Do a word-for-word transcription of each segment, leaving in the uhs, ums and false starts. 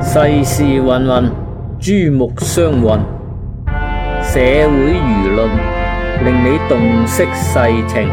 世事芸芸，珠目相混，社會輿論令你洞悉世情。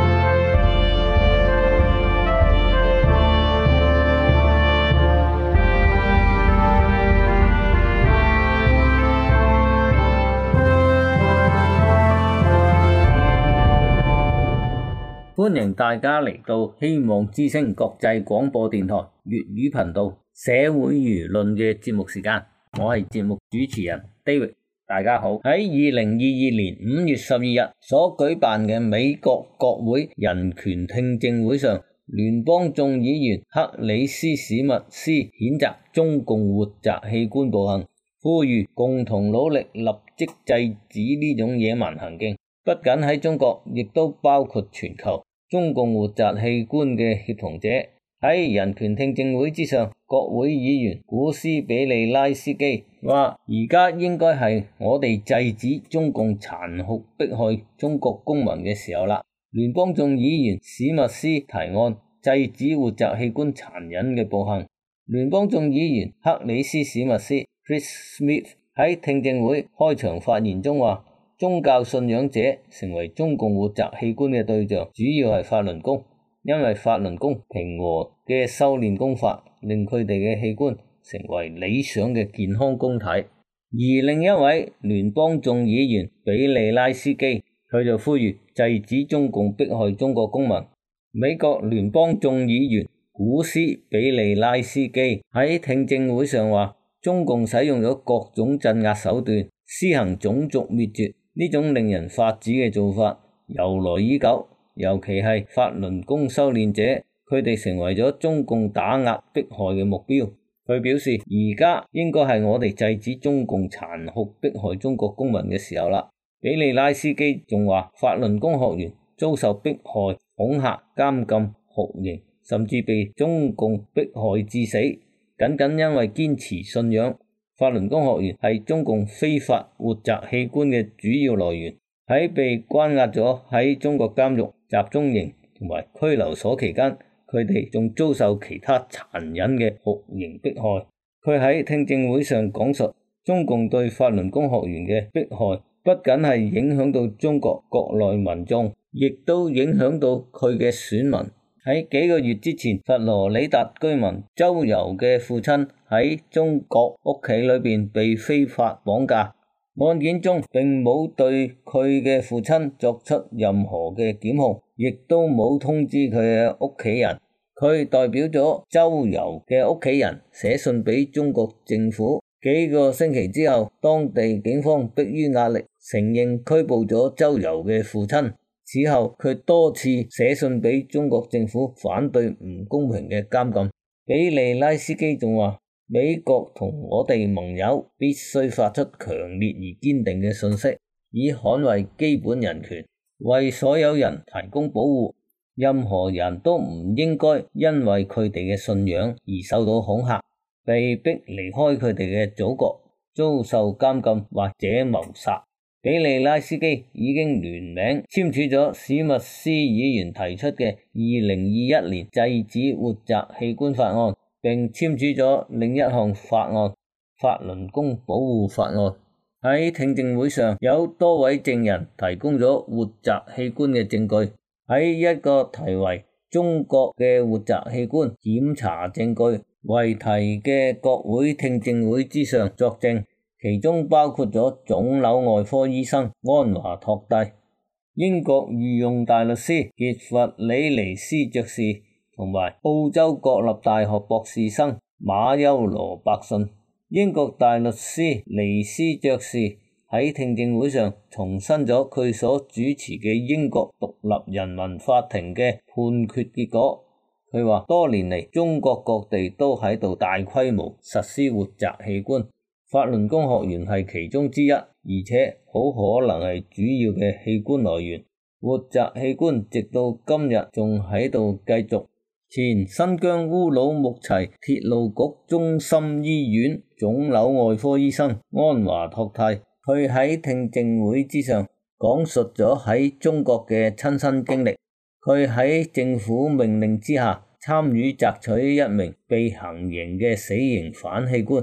歡迎大家嚟到希望之聲國際廣播電台粵語頻道社會輿論嘅節目時間，我係節目主持人 David。大家好。喺二零二二年五月十二日所舉辦嘅美國國會人權聽證會上，聯邦眾議員克里斯史密斯譴責中共活摘器官暴行，呼籲共同努力立即制止呢種野蠻行徑。不僅喺中國，亦都包括全球。中共活摘器官嘅協同者喺人權聽證會之上，國會議員古斯比利拉斯基話：而家應該係我哋制止中共殘酷迫害中國公民嘅時候啦。聯邦眾議員史密斯提案制止活摘器官殘忍嘅暴行。聯邦眾議員克里斯史密斯 Chris Smith 喺聽證會開場發言中話：宗教信仰者成為中共活摘器官嘅對象，主要係法輪功，因為法輪功平和嘅修煉功法令佢哋嘅器官成為理想嘅健康公體。而另一位聯邦眾議員比利拉斯基，佢就呼籲制止中共迫害中國公民。美國聯邦眾議員古斯比利拉斯基喺聽證會上話：中共使用咗各種鎮壓手段，施行種族滅絕。呢種令人髮指嘅做法由來已久，尤其係法輪功修煉者，佢哋成為咗中共打壓迫害嘅目標。佢表示，而家應該係我哋制止中共殘酷迫害中國公民嘅時候啦。比利拉斯基仲話，法輪功學員遭受迫害、恐嚇、監禁、酷刑，甚至被中共迫害致死，僅僅因為堅持信仰。法輪功學員係中共非法活摘器官嘅主要來源。喺被關押咗喺中國監獄、集中營同埋拘留所期間，佢哋仲遭受其他殘忍嘅酷刑迫害。佢喺聽證會上講述，中共對法輪功學員嘅迫害不僅係影響到中國國內民眾，亦都影響到佢嘅選民。喺幾個月之前，佛羅里達居民周游嘅父親喺中國屋企裏邊被非法綁架，案件中並冇對佢嘅父親作出任何嘅檢控，亦都冇通知佢嘅屋企人。佢代表咗周游嘅屋企人寫信俾中國政府。幾個星期之後，當地警方迫於壓力承認拘捕咗周游嘅父親。此後佢多次寫信俾中國政府，反對唔公平嘅監禁。比利拉斯基仲話，美國同我哋盟友必須發出強烈而堅定嘅訊息，以捍衛基本人權，為所有人提供保護。任何人都唔應該因為佢哋嘅信仰而受到恐嚇，被逼離開佢哋嘅祖國，遭受監禁或者謀殺。比利拉斯基已經聯名簽署咗史密斯議員提出嘅二零二一年制止活摘器官法案，並簽署咗另一項法案——法輪功保護法案。喺聽證會上，有多位證人提供咗活摘器官嘅證據。喺一個題為《中國嘅活摘器官檢查證據》為題嘅國會聽證會之上作證，其中包括咗腫瘤外科醫生安華托蒂、英國御用大律師傑弗里尼斯爵士同埋澳洲國立大學博士生馬丘羅伯遜。英國大律師尼斯爵士喺聽證會上重申咗佢所主持嘅英國獨立人民法庭嘅判決結果。佢話多年嚟，中國各地都喺度大規模實施活摘器官，法輪功學員係其中之一，而且好可能係主要嘅器官來源。活摘器官直到今日仲喺度繼續。前新疆烏魯木齊鐵路局中心醫院腫瘤外科醫生安華托蒂，佢喺聽證會之上講述咗喺中國嘅親身經歷。佢喺政府命令之下參與摘取一名被行刑嘅死刑犯器官。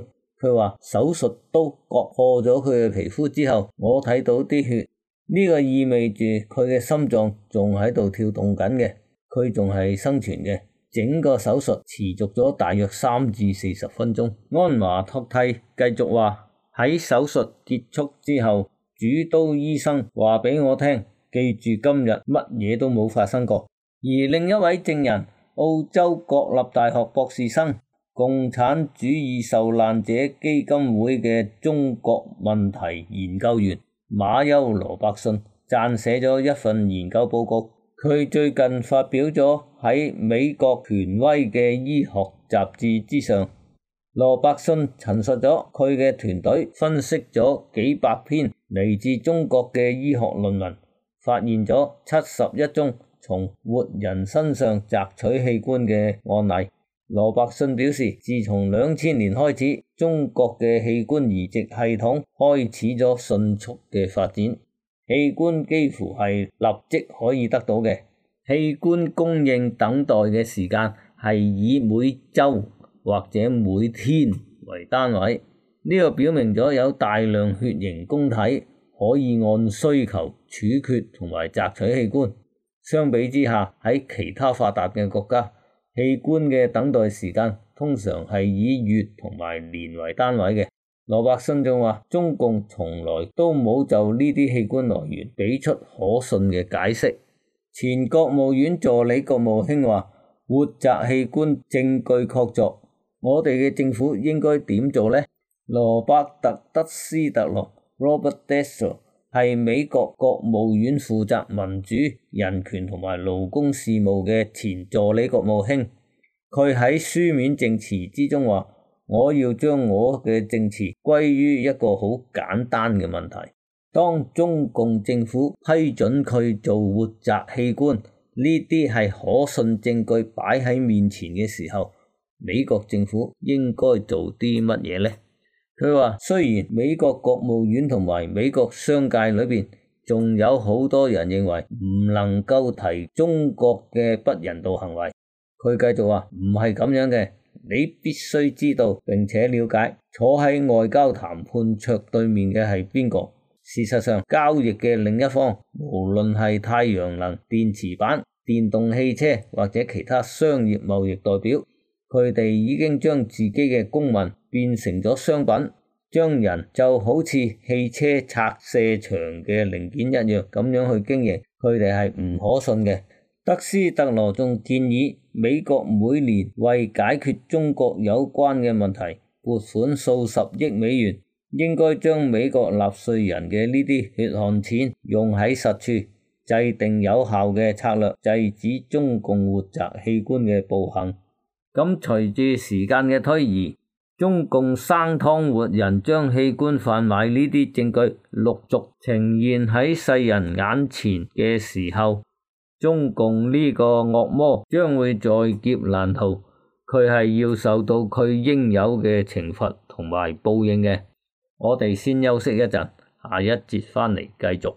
佢話手術刀割破咗佢嘅皮膚之後，我睇到啲血，呢個意味住佢嘅心臟仲喺度跳動緊嘅，佢仲係生存嘅。整個手術持續咗大約三至四十分鐘。安華托蒂繼續話，喺手術結束之後，主刀醫生話俾我聽，記住今日乜嘢都冇發生過。而另一位證人，澳洲國立大學博士生、共產主義受難者基金會嘅中國問題研究員馬丘羅伯遜撰寫咗一份研究報告。佢最近發表咗喺美國權威嘅醫學雜誌之上。羅伯遜陳述咗佢嘅團隊分析咗幾百篇嚟自中國嘅醫學論文，發現咗七十一宗從活人身上摘取器官嘅案例。羅伯遜表示，自從兩千年開始，中國嘅器官移植系統開始咗迅速嘅發展，器官幾乎係立即可以得到嘅。器官供應等待嘅時間係以每週或者每天為單位，呢個表明咗有大量血型供體可以按需求處決同埋摘取器官。相比之下，喺其他發達嘅國家，器官嘅等待時間通常係以月同埋年為單位嘅。羅伯遜仲話，中共從來都冇就呢啲器官來源俾出可信嘅解釋。前國務院助理國務卿話，活摘器官證據確鑿，我哋嘅政府應該點做呢？羅伯特德斯特羅 Robert Destro 係美國國務院負責民主、人權同埋勞工事務嘅前助理國務卿，佢喺書面證詞之中話，我要將我嘅證詞歸於一個好簡單嘅問題。當中共政府批准佢做活摘器官，呢啲係可信證據擺喺面前嘅時候，美國政府應該做啲乜嘢呢？佢話，雖然美國國務院同埋美國商界裏邊仲有好多人認為唔能夠提中國嘅不人道行為，佢繼續話，唔係咁樣嘅，你必須知道並且了解坐喺外交談判桌對面嘅係邊個。事實上，交易嘅另一方，無論係太陽能、電池板、電動汽車或者其他商業貿易代表，佢哋已經將自己嘅公民變成咗商品，將人就好似汽車拆卸場嘅零件一樣咁樣去經營，佢哋係唔可信嘅。德斯特羅仲建議美國每年為解決中國有關嘅問題撥款數十億美元，應該將美國納稅人嘅呢啲血汗錢用喺實處，制定有效嘅策略，制止中共活摘器官嘅暴行。咁隨住時間嘅推移，中共生湯活人將器官販賣呢啲證據陸續呈現喺世人眼前嘅時候，中共呢個惡魔將會在劫難逃，佢係要受到佢應有嘅懲罰同埋報應嘅。我哋先休息一陣，下一節返嚟繼續。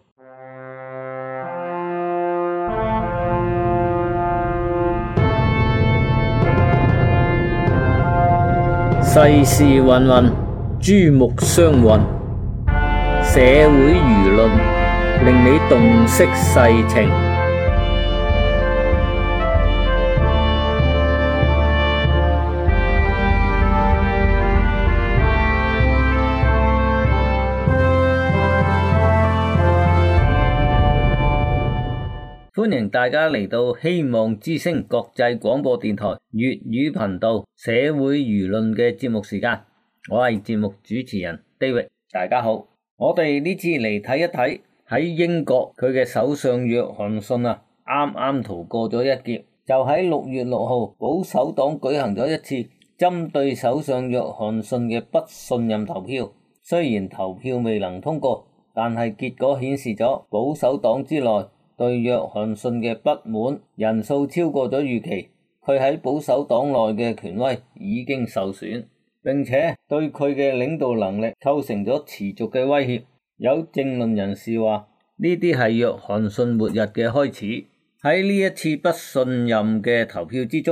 世事芸芸，珠目相混，社會輿論令你洞悉世情。歡迎大家嚟到希望之聲國際廣播電台粵語頻道社會輿論嘅節目時間，我係節目主持人 David， 大家好。我哋呢次嚟睇一睇喺英國佢嘅首相約翰遜啊，啱啱逃過咗一劫。就喺六月六號，保守黨舉行咗一次針對首相約翰遜嘅不信任投票。雖然投票未能通過，但係結果顯示咗保守黨之內對約翰遜嘅不滿人數超過咗預期，佢喺保守黨內嘅權威已經受損，並且對佢嘅領導能力構成咗持續嘅威脅。有政論人士話，呢啲係約翰遜末日嘅開始。喺呢一次不信任嘅投票之中，十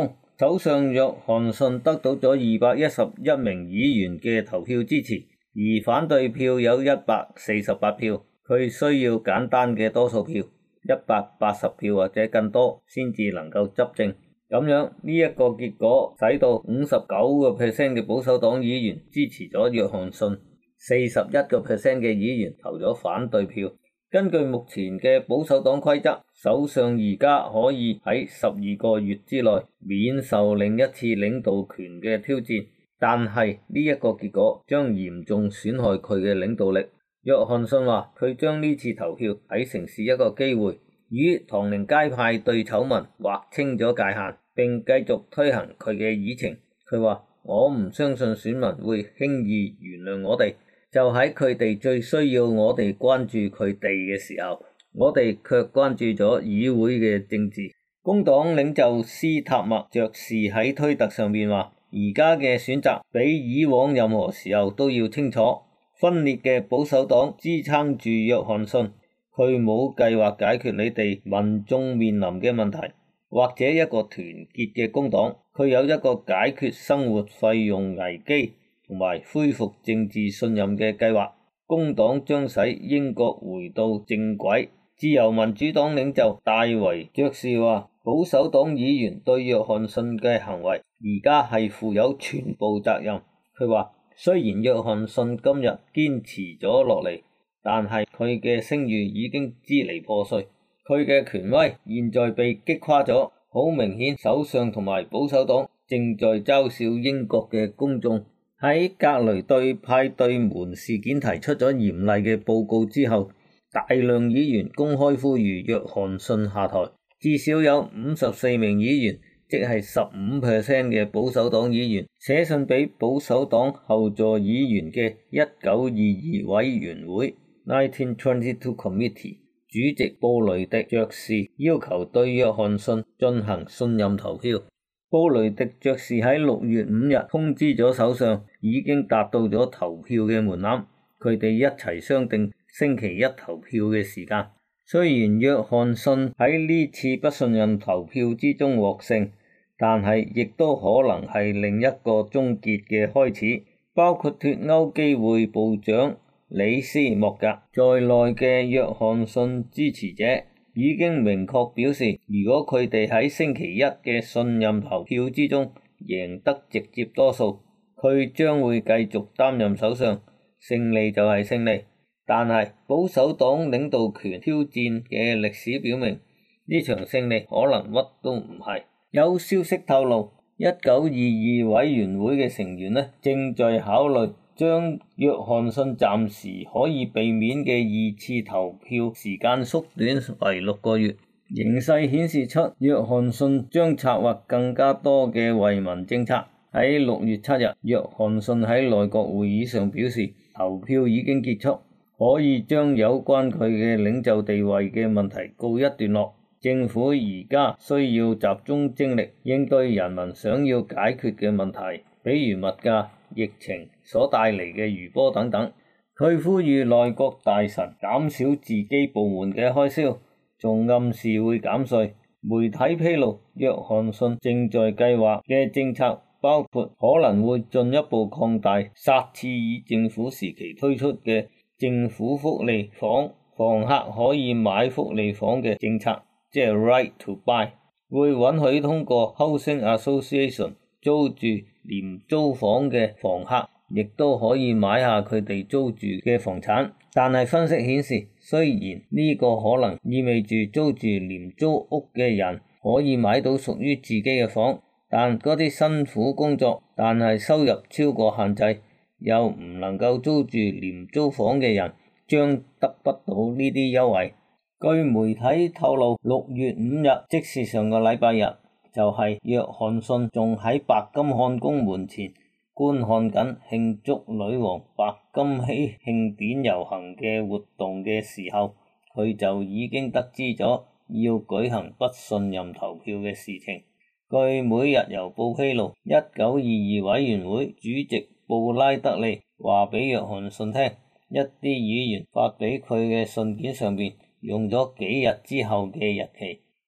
首相約翰遜得到咗二百一十一名議員嘅投票支持，而反對票有一百四十八票，佢需要簡單嘅多數票，一百八十票或者更多先至能夠執政。咁樣呢一個結果使到五十九個 percent 嘅保守黨議員支持咗約翰遜，四十一個 percent 嘅議員投咗反對票。根據目前嘅保守黨規則，首相而家可以喺十二個月之內免受另一次領導權嘅挑戰，但係呢一個結果將嚴重損害佢嘅領導力。約翰遜話佢將呢次投票睇成是一個機會，與唐寧街派對醜聞劃清咗界限，並繼續推行佢嘅議程。佢話我唔相信選民會輕易原諒我哋，就喺佢哋最需要我哋關注佢哋嘅時候，我哋卻關注咗議會嘅政治。工黨領袖斯塔默爵士喺推特上面話，而家嘅選擇比以往任何時候都要清楚。分裂嘅保守黨支撐住約翰遜，佢冇計劃解決你哋民眾面臨嘅問題，或者一個團結嘅工黨，佢有一個解決生活費用危機同埋恢復政治信任嘅計劃。工黨將使英國回到正軌。自由民主黨領袖戴維爵士話，保守黨議員對約翰遜嘅行為而家係負有全部責任。佢話雖然約翰遜今日堅持咗落嚟，但係佢嘅聲譽已經支離破碎，佢嘅權威現在被擊垮咗。好明顯，首相同埋保守黨正在嘲笑英國嘅公眾。喺格雷對派對門事件提出咗嚴厲嘅報告之後，大量議員公開呼籲約翰遜下台，至少有五十四名議員，即係十五 percent 嘅保守黨議員寫信俾保守黨後座議員嘅一九二二委員會 nineteen twenty-two Committee 主席布雷迪爵士要求對約翰遜進行信任投票。布雷迪爵士喺六月五日通知咗首相，已經達到咗投票嘅門檻，佢哋一齊商定星期一投票嘅時間。雖然約翰遜喺呢次不信任投票之中獲勝，但係亦都可能係另一個終結嘅開始。包括脫歐機會部長李斯莫格在內嘅約翰遜支持者已經明確表示，如果佢哋喺星期一嘅信任投票之中贏得直接多數，佢將會繼續擔任首相，勝利就係勝利。但係保守黨領導權挑戰嘅歷史表明，呢場勝利可能乜都唔係。有消息透露，一九二二委員會嘅成員呢，正在考慮將約翰遜暫時可以避免嘅二次投票時間縮短為六個月。形勢顯示出約翰遜將策劃更加多嘅惠民政策。喺六月七日，約翰遜喺內閣會議上表示，投票已經結束，可以將有關佢嘅領袖地位嘅問題告一段落。政府而家需要集中精力應對人民想要解決嘅問題，比如物價、疫情所帶嚟嘅餘波等等。佢呼籲內閣大臣減少自己部門嘅開銷，仲暗示會減稅。媒體披露，約翰遜正在計劃嘅政策包括可能會進一步擴大撒切爾政府時期推出嘅政府福利房，房客可以買福利房嘅政策，即係 right to buy， 會允許通過 Housing Association 租住廉租房嘅房客，亦都可以買下佢哋租住嘅房產。但係分析顯示，雖然呢個可能意味住租住廉租屋嘅人可以買到屬於自己嘅房，但嗰啲辛苦工作但係收入超過限制又唔能夠租住廉租房嘅人將得不到呢啲優惠。據媒體透露，六月五日，即是上個禮拜日，就係約翰遜仲喺白金漢宮門前觀看緊慶祝女王白金禧慶典遊行嘅活動嘅時候，佢就已經得知咗要舉行不信任投票嘅事情。據每日郵報披露，一九二二委員會主席布拉德利話俾約翰遜聽，一啲議員發俾佢嘅信件上邊用咗幾日之後嘅日期，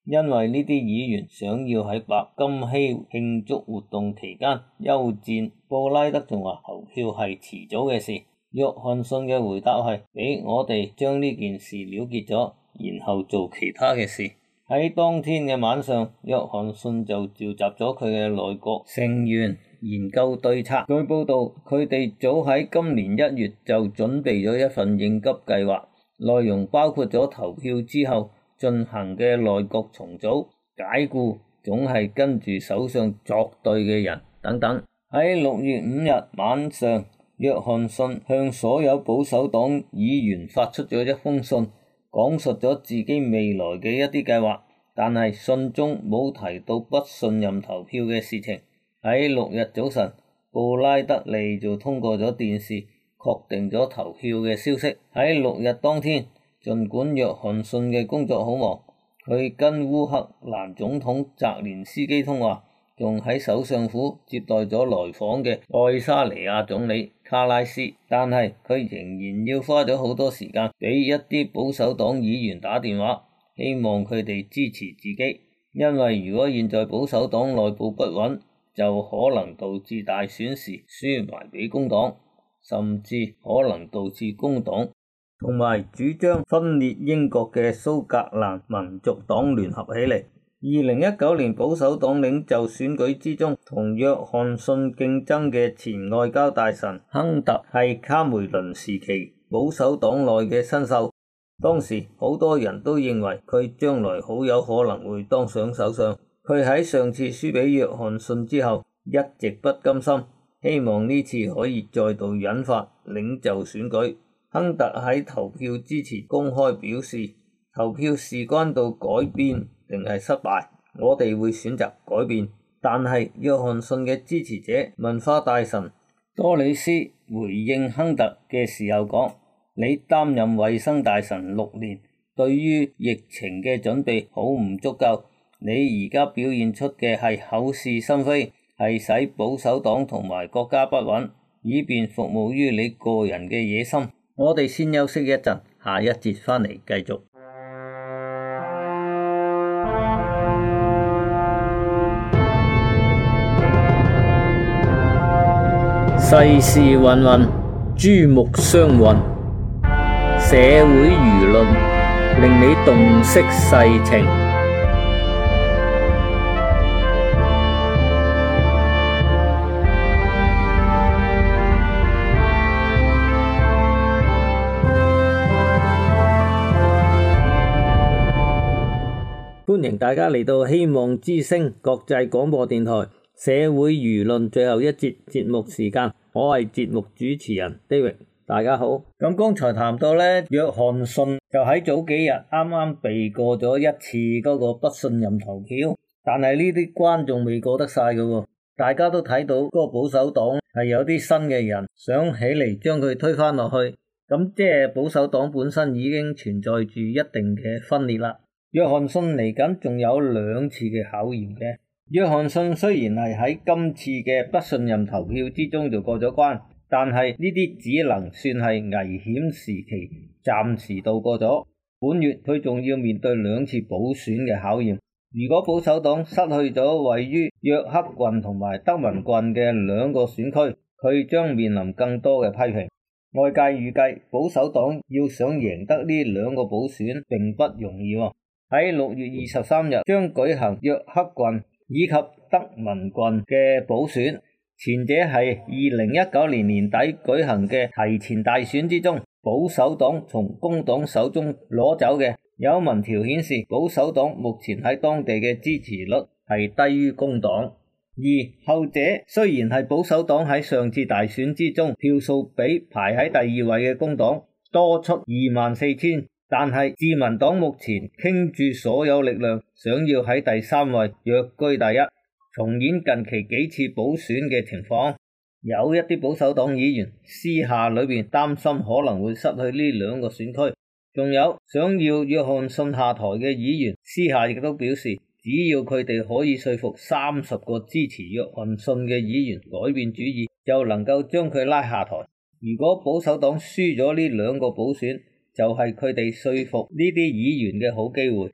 因為呢啲議員想要喺白金禧慶祝活動期間休戰。布拉德仲話投票係遲早嘅事。約翰遜嘅回答係：俾我哋將呢件事了結咗，然後做其他嘅事。喺當天嘅晚上，約翰遜就召集咗佢嘅內閣成員研究對策。據報道，佢哋早喺今年一月就準備咗一份應急計劃，內容包括咗投票之後進行嘅內閣重組、解僱總係跟住首相作對嘅人等等。喺六月五日晚上，約翰遜向所有保守黨議員發出咗一封信，講述咗自己未來嘅一啲計劃，但係信中冇提到不信任投票嘅事情。喺六日早晨，布拉德利就通過咗電視確定咗投票嘅消息。喺六日當天，儘管約翰遜嘅工作好忙，佢跟烏克蘭總統澤連斯基通話，仲喺首相府接待咗來訪嘅愛沙尼亞總理卡拉斯，但係佢仍然要花咗好多時間俾一啲保守黨議員打電話，希望佢哋支持自己，因為如果現在保守黨內部不穩，就可能導致大選時輸埋俾工黨，甚至可能導致工黨同埋主張分裂英國嘅蘇格蘭民族黨聯合起嚟。二零一九年保守黨領袖選舉之中，同約翰遜競爭嘅前外交大臣亨特係卡梅倫時期保守黨內嘅新秀，當時好多人都認為佢將來好有可能會當上首相。佢喺上次輸俾約翰遜之後一直不甘心，希望呢次可以再度引發領袖選舉。亨特喺投票之前公開表示，投票事關到改變定係失敗，我哋會選擇改變。但係約翰遜嘅支持者文化大臣多里斯回應亨特嘅時候講：你擔任衛生大臣六年，對於疫情嘅準備好唔足夠，你而家表現出嘅係口是心非，係使保守黨同埋國家不穩，以便服務於你個人嘅野心。我哋先休息一陣，下一節翻嚟繼續。世事芸芸，珠目相混，社會輿論令你洞悉世情。歡迎大家嚟到希望之聲國際廣播電台社會輿論最後一節節目時間，我係節目主持人 David， 大家好。咁剛才談到咧，約翰遜就喺早幾日啱啱避過咗一次嗰個不信任投票，但係呢啲關仲未過得晒㗎喎。大家都睇到嗰個保守黨係有啲新嘅人想起嚟將佢推翻落去，咁即係保守黨本身已經存在住一定嘅分裂啦。約翰遜嚟緊仲有兩次嘅考驗嘅。約翰遜雖然係喺今次嘅不信任投票之中就過咗關，但係呢啲只能算係危險時期暫時度過咗。本月佢仲要面對兩次補選嘅考驗。如果保守黨失去咗位於約克郡同埋德文郡嘅兩個選區，佢將面臨更多嘅批評。外界預計保守黨要想贏得呢兩個補選並不容易喎。喺六月二十三日將舉行約克郡以及德文郡嘅補選，前者係二零一九年年底舉行嘅提前大選之中，保守黨從工黨手中攞走嘅。有民調顯示，保守黨目前喺當地嘅支持率係低於工黨，而後者雖然係保守黨喺上次大選之中票數比排喺第二位嘅工黨多出二萬四千。但係自民黨目前傾注所有力量，想要喺第三位躍居第一，重演近期幾次補選嘅情況。有一啲保守黨議員私下裏邊擔心可能會失去呢兩個選區，仲有想要約翰遜下台嘅議員私下亦都表示，只要佢哋可以說服三十個支持約翰遜嘅議員改變主意，就能夠將佢拉下台。如果保守黨輸咗呢兩個補選，就係佢哋說服呢啲議員嘅好機會。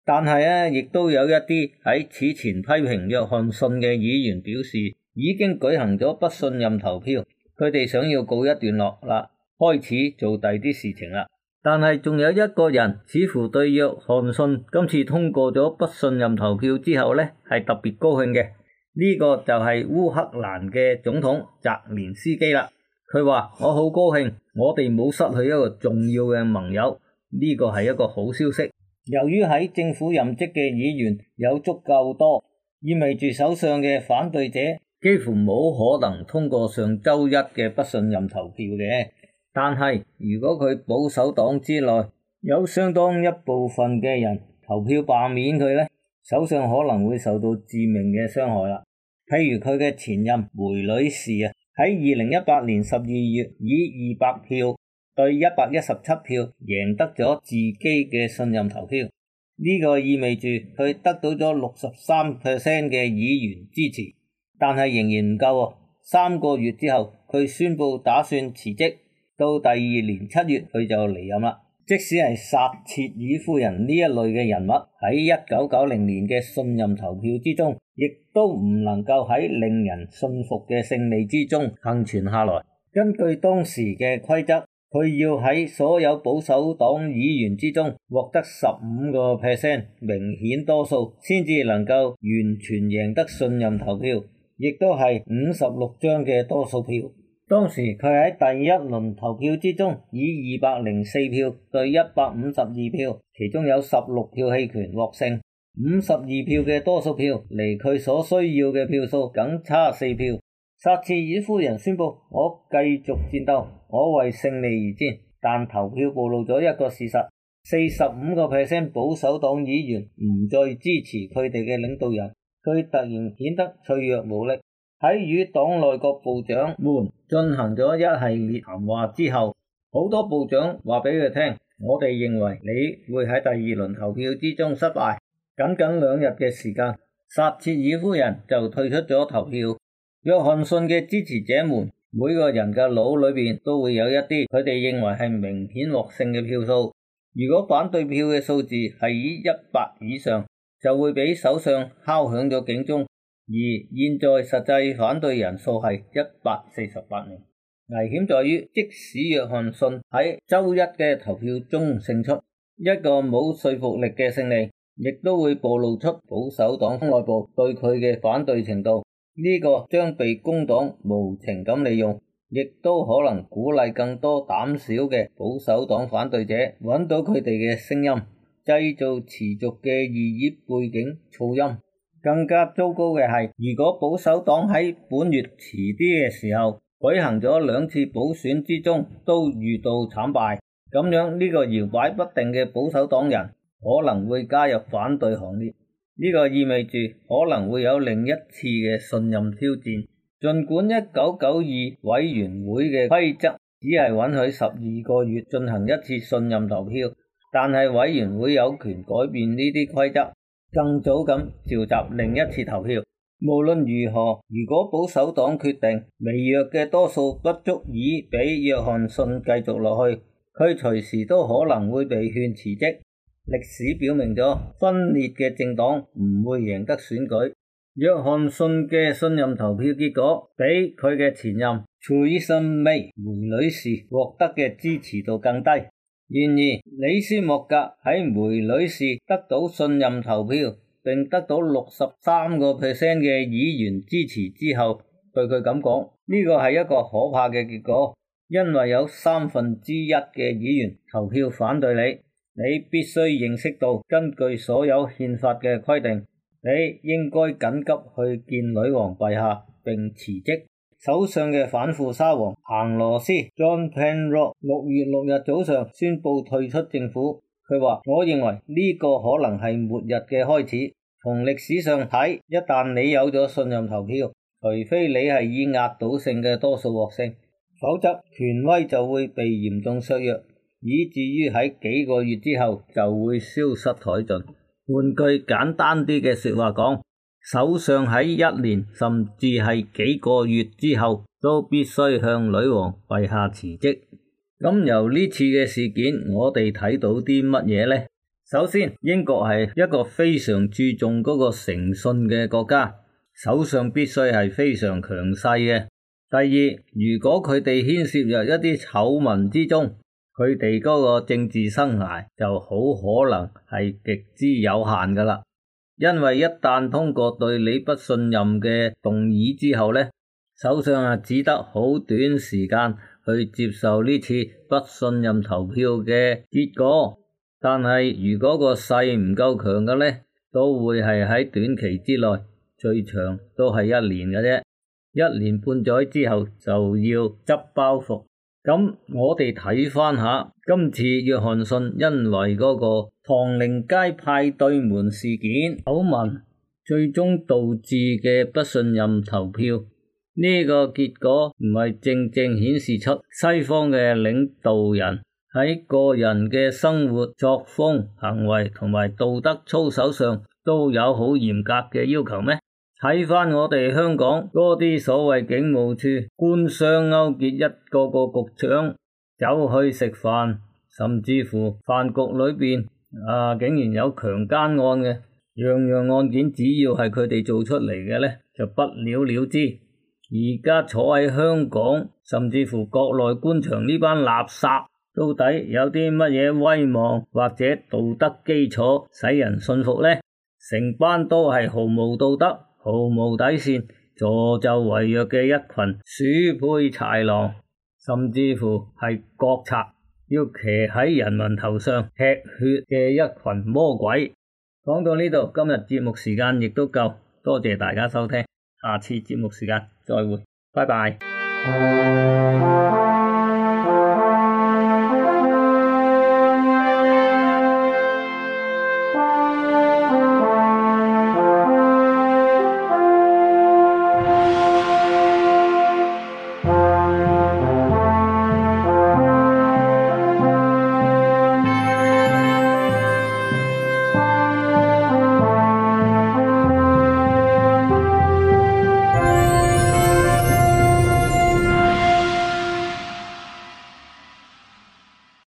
但係咧，亦都有一啲喺此前批評約翰遜嘅議員表示，已經舉行咗不信任投票，佢哋想要告一段落啦，開始做第啲事情啦。但係仲有一個人似乎對約翰遜今次通過咗不信任投票之後咧，係特別高興嘅。呢個就係烏克蘭嘅總統澤連斯基啦。佢話：我好高興，我哋冇失去一個重要嘅盟友，呢個係一個好消息。由於喺政府任職嘅議員有足夠多，意味住首相嘅反對者幾乎冇可能通過上週一嘅不信任投票嘅。但係如果佢保守黨之內有相當一部分嘅人投票罷免佢呢，首相可能會受到致命嘅傷害啦。譬如佢嘅前任梅女士啊，喺二零一八年十二月以二百票對一百一十七票贏得咗自己嘅信任投票，呢個意味住佢得到咗六十三 percent 嘅議員支持，但係仍然唔夠喎。三個月之後，佢宣布打算辭職。到第二年七月佢就離任啦。即使係撒切爾夫人呢一類嘅人物喺一九九零年嘅信任投票之中，亦都唔能夠喺令人信服嘅勝利之中幸存下來。根據當時嘅規則，佢要喺所有保守黨議員之中獲得十五個 percent 明顯多數，先至能夠完全贏得信任投票，亦都係五十六張嘅多數票。當時佢喺第一輪投票之中以二百零四票對一百五十二票，其中有十六票棄權獲勝，五十二票嘅多數票離佢所需要嘅票數僅差四票。撒切爾夫人宣布：我繼續戰鬥，我為勝利而戰。但投票暴露咗一個事實，四十五個 percent 保守黨議員唔再支持佢哋嘅領導人，佢突然顯得脆弱無力。喺與黨內閣部長們進行咗一系列談話之後，好多部長話俾佢聽：我哋認為你會喺第二輪投票之中失敗。僅僅兩日嘅時間，撒切爾夫人就退出咗投票。約翰遜嘅支持者們每個人嘅腦裏邊都會有一啲佢哋認為係明顯獲勝嘅票數。如果反對票嘅數字係以一百以上，就會俾首相敲響咗警鐘。而現在實際反對人數係一百四十八名。危險在於，即使約翰遜喺周一嘅投票中勝出，一個冇說服力嘅勝利，亦都會暴露出保守黨內部對佢嘅反對程度。呢個將被工黨無情咁利用，亦都可能鼓勵更多膽小嘅保守黨反對者揾到佢哋嘅聲音，製造持續嘅異議背景噪音。更加糟糕嘅係，如果保守黨喺本月遲啲嘅時候舉行咗兩次補選之中都遇到慘敗，咁樣呢個搖擺不定嘅保守黨人可能會加入反對行列。呢個意味住可能會有另一次嘅信任挑戰。儘管一九九二委員會嘅規則只係允許十二個月進行一次信任投票，但係委員會有權改變呢啲規則，更早咁召集另一次投票。無論如何，如果保守黨決定微弱嘅多數不足以俾約翰遜繼續落去，佢隨時都可能會被勸辭職。歷史表明咗，分裂嘅政黨唔會贏得選舉。約翰遜嘅信任投票結果比佢嘅前任 Theresa May 梅女士獲得嘅支持度更低。然而，李斯莫格喺梅女士得到信任投票並得到六十三個 percent 嘅議員支持之後，對佢咁講：呢個係一個可怕嘅結果，因為有三分之一嘅議員投票反對你。你必須認識到，根據所有憲法嘅規定，你應該緊急去見女王陛下並辭職。首相嘅反庫沙王彭羅斯 John Penrose 六月六日早上宣布退出政府。佢話：我認為呢個可能係末日嘅開始。從歷史上睇，一旦你有咗信任投票，除非你係以壓倒性嘅多數獲勝，否則權威就會被嚴重削弱，以至於喺幾個月之後就會消失殆盡。換句簡單啲嘅說話講，首相喺一年甚至係幾個月之後都必須向女王陛下辭職。咁由呢次嘅事件，我哋睇到啲乜嘢呢？ 首先，英國係一個非常注重嗰個誠信嘅國家，首相必須係非常強勢嘅。第二，如果佢哋牽涉入一啲醜聞之中，佢哋嗰個政治生涯就好可能係極之有限噶啦。因為一旦通過對你不信任嘅動議之後呢，首相啊只得好短時間去接受呢次不信任投票嘅結果。但係如果個勢唔夠強嘅呢，都會係喺短期之內，最長都係一年嘅啫。一年半載之後就要執包袱。咁我哋睇翻下今次約翰遜因為嗰個唐寧街派對門事件醜聞，最終導致嘅不信任投票，呢個結果唔係正正顯示出西方嘅領導人喺個人嘅生活作風、行為同埋道德操守上都有好嚴格嘅要求咩？睇翻我哋香港嗰啲所謂警務處官商勾結，一個個局長走去食飯，甚至乎飯局裏邊啊，竟然有強姦案嘅，樣樣案件只要係佢哋做出嚟嘅呢，就不了了之。而家坐喺香港，甚至乎國內官場呢班垃圾，到底有啲乜嘢威望或者道德基礎使人信服呢？成班都係毫無道德、毫無底線、助紂為虐嘅一群鼠輩豺狼，甚至乎係國賊，要騎喺人民頭上吃血嘅一群魔鬼。講到呢度，今日節目時間亦都夠，多謝大家收聽，下次節目時間再會，拜拜。